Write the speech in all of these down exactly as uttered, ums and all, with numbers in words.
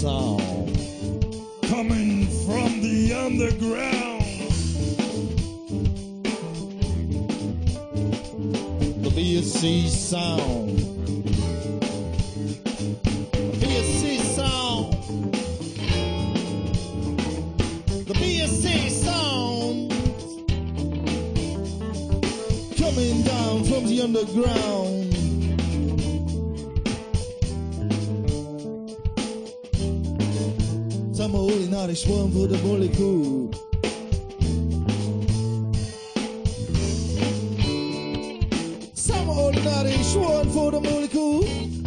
sound coming from the underground. The B S C sound. B S C sound. The B S C sound coming down from the underground. Some holy naughty swarm for the molecule. Some holy naughty swarm for the molecule.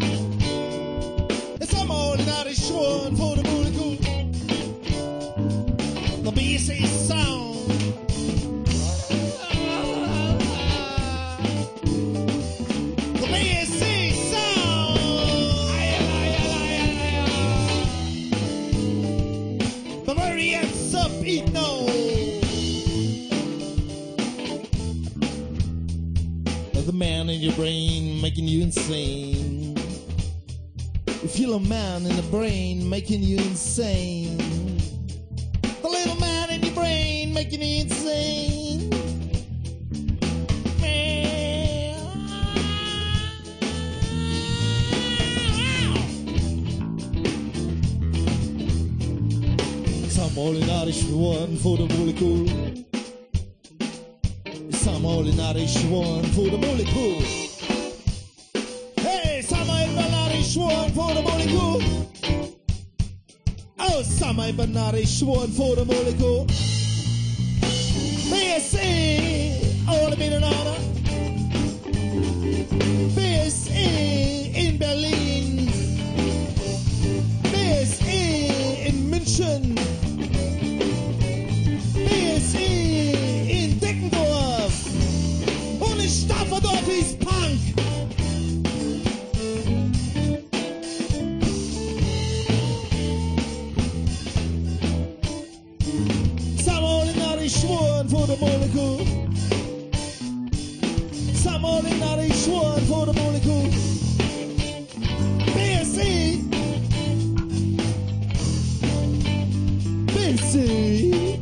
Some holy naughty swarm for the molecule. The B S C sound. The B S C sound. Bavarians up, eat no. The man in your brain making you insane. You feel a man in the brain making you insane. The little man in your brain making you insane. Some holy Irish one for the molecule. Some holy Irish one for the molecule. Hey, some Irish one for the molecule. Oh, some Irish one for the molecule. B S C, all the minute honor. B S E in Berlin. B S E in München. B S E in Deckendorf. Und in Staffordorf ist Punk. Some ordinary sworn for the molecule. Some ordinary sworn for the molecule. B S E. B S E.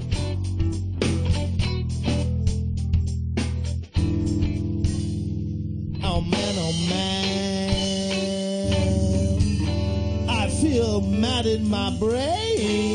Oh man, oh man, I feel mad in my brain.